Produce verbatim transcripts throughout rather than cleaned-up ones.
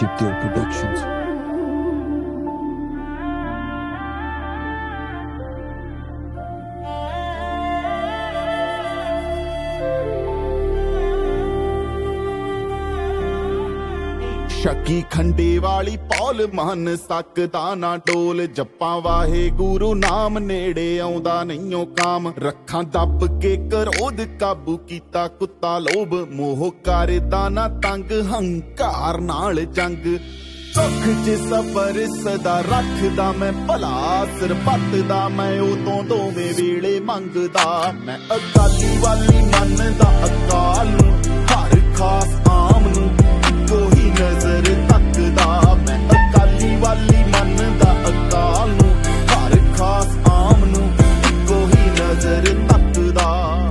Shipdeer Productions. Shaky खंडे वाली पौल मन सकदा ना डोल जप्पां वाहे गुरु नाम नेड़े आउंदा नहियों काम रखां दब के करोध काबू कीता कुत्ता लोभ मोह करदा ना तंग हंकार नाल जंग सुख च सबर सदा रखदा मैं भला सिर पत्तदा मैं उदों दोवें वेले मंगदा मैं अकाली वाली मनदा अकाल नूं हर खास आम नूं कोई नजर तकदा मैं अकाली वाली मनदा अकाल नूं हर खास आम नूं कोई नजर तकदा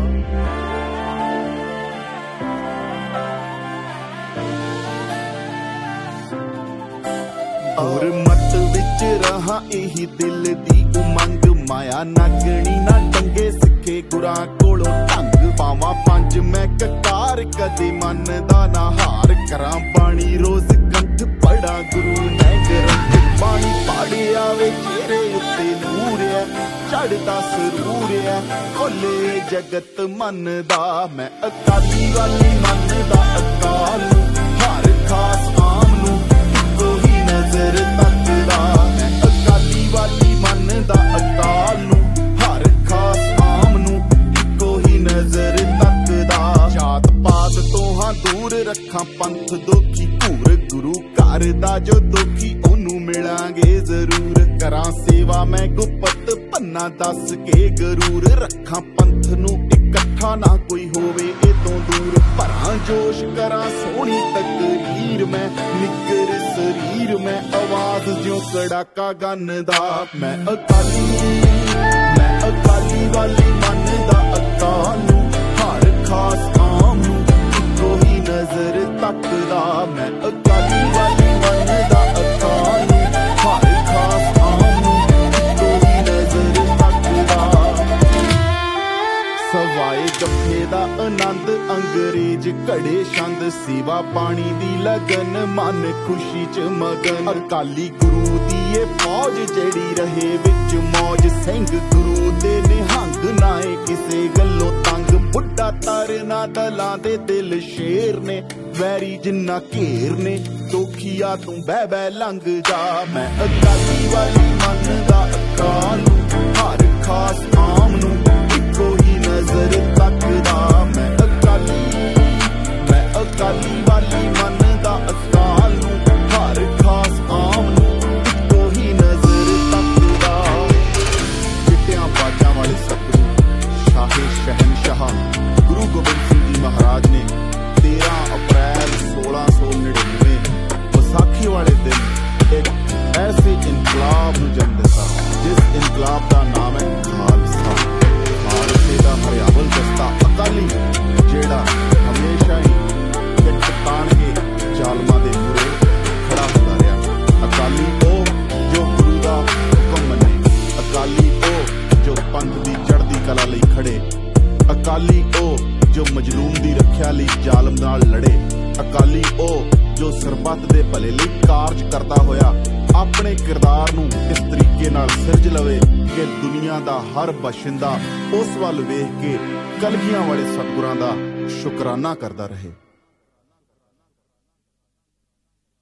और मत विच रहा यही दिल दी उमंग माया नागणी ना टंगे सिखे गुरां कोलों ढंग पावां पंज मैं ककार कदे मनदा ना हार करां बाणी रोज कंठ पढ़ा गुरु मैं ग्रंथ बाणी पढ़ आवे चेहरे उत्ते नूर है चढ़दा सरूर है खोले जगत मनदा मैं अकाली वाली मनदा अकाल नूं हर खास आम नूं कोई नजर तकदा मैं अकाली वाली मनदा अकाल नूं हर खास आम नूं कोई नजर तकदा जात पात तो हाँ दूर रखां पंथ दोखी घूर गुरु घर दा जो दोखी ओनू मिलांगे जरूर करां सेवा मैं गुपत पन्ना दस के गरूर रखां पंथ नूं इकट्ठा ना कोई होवे ए तो दूर भरां जोश करां सोहनी तकरीर मैं निगर शरीर मैं आवाज ज्यों कड़ाका गन दा मैं अकाली मैं अकाली वाली मनदा अकाल नूं हर खास आम नूं कोई नजर तकदा मैं अकाली वाली मनदा अकाल नूं हर खास आम नूं कोई नजर तकदा सवाए गप्पे दा आनंद अंग्रेज घड़े छंद सेवा पानी दी लगन मन खुशी च मगन अकाली गुरु दी ए फौज जेड़ी रहे विच मौज सिंह गुरु दे निहंग नाए किसे गल्लों तंग बुढ़ा तरना दलां दे दिल शेर ने वैरी जिन्ना घेर ने दोखिया तू बह बह लंघ जा मैं अकाली वाली मनदा अकाल नूं हर खास आम नूं इक्को ही नजर तकदा मैं अकाली मैं अकाली वाली मनदा अकाल नूं हर खास आम नूं इक्को ही नजर तकदा चिट्टियां बाजां वाले सतगुरु शाहे शहनशाह गुरु गोबिंद सिंह जी महाराज ने तेरह अप्रैल सोलह सौ नड़िनवे विसाखी वाले दिन एक ऐसे इनकलाब नूं जन्म दिता जिस इनकलाब का नाम है खालसा खालसे दा हरियावल दस्ता अकाली जेड़ा हमेशा ही इक तान के जालमां दे मूहरे खड़ा हुंदा रहा अकाली ओ जो गुरु दा हुकम मन्ने अकाली ओ जो पंथ दी चढ़दी कला लई खड़े अकाली ओ जो मजलूम दी रखिया लई जालम नाल लड़े अकाली ओ जो सरबत दे भले लई कारज करदा होया अपने किरदार नूं इस तरीके नाल सिरज लवे कि दुनिया दा हर बशिंदा उस वल वेख के कलगियां वाले सतगुरां दा शुकराना करदा रहे।